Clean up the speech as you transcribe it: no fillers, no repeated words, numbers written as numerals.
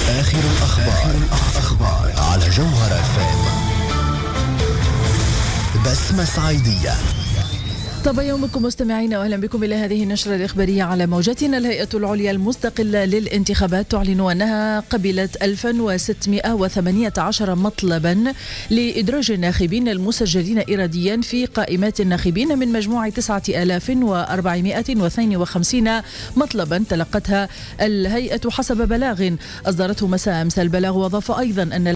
آخر الأخبار على جوهر FM. بسمة صعيدية. طب يومكم مستمعين، واهلا بكم الى هذه النشرة الإخبارية على موجتنا. الهيئة العليا المستقلة للانتخابات تعلن انها قبلت 1618 مطلبا لإدراج الناخبين المسجلين إراديا في قائمات الناخبين من مجموع 9452 مطلبا تلقتها الهيئة حسب بلاغ أصدرته مساء أمس. البلاغ وأضاف أيضا أن